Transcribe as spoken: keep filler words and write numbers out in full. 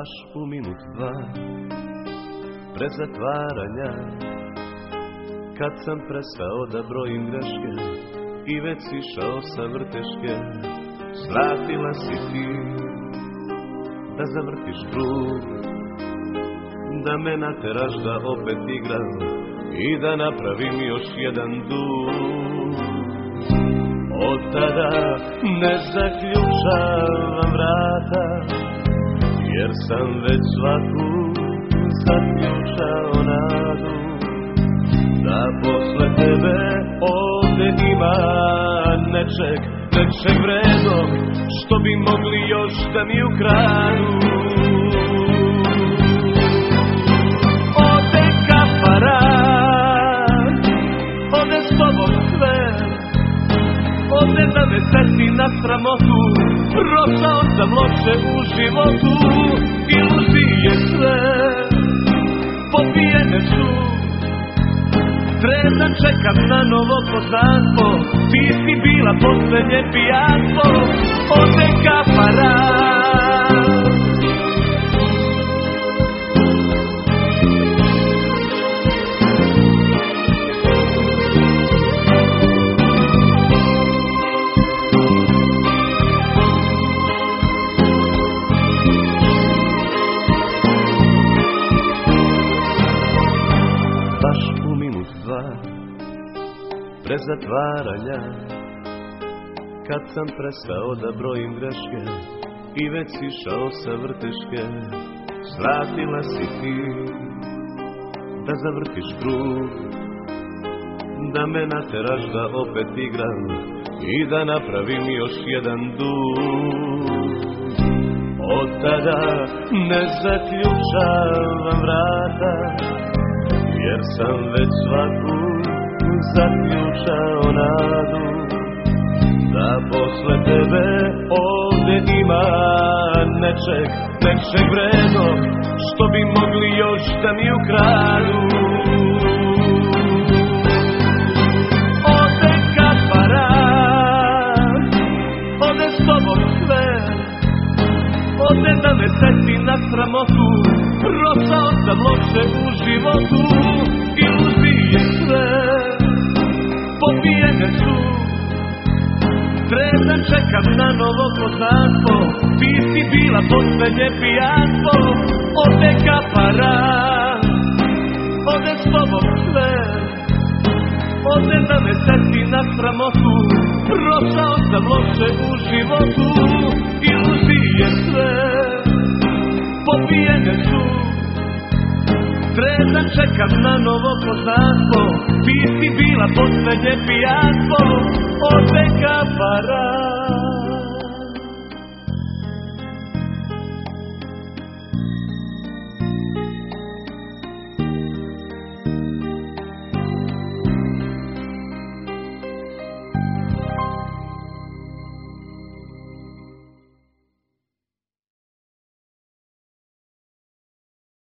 baš u minut dva pre zatvaranja, kad sam prestao da brojim greške i već išao sa vrteške, svratila si ti da zavrtiš krug, da me nateraš da opet igram i da napravim još jedan dug. Od tada ne zaključavam vrata, jer sam već svaku zaključao nadu, da posle tebe ovde ima nečeg, nečeg vrednog, što bi mogli još da mi ukradu. Ode kaparan, ode s tobom sve, ode da me seti na sramotu, prošao sam loše u životu, iluzije sve pobijene su. Trezan čekam na novo poznanstvo, ti si bila poslednje pijanstvo. Ode kaparan, pre zatvaranja, kad sam prestao da brojim greške i već išao sa vrteške, svratila si ti da zavrtiš krug, da me nateraš da opet igram i da napravim još jedan dug. Od tada ne zaključavam vrata, jer sam već svaku zaključao nadu, da posle tebe ovde ima nečeg, nečeg vrednog, što bi mogli još da mi ukradu. Ode kaparan, ode s tobom sve, ode da me seti na sramotu, prošao sam loše u životu, iluzije sve pobijene su. Trezan čekam na novo poznanstvo, ti si bila poslednje pijanstvo. Ode kaparan, ode s tobom sve, ode da me seti na sramotu, prošao sam loše u životu, iluzije sve pobijene su. Trezan čekam na novo poznanstvo, ti si bila poslednje pijanstvo. Ode kaparan.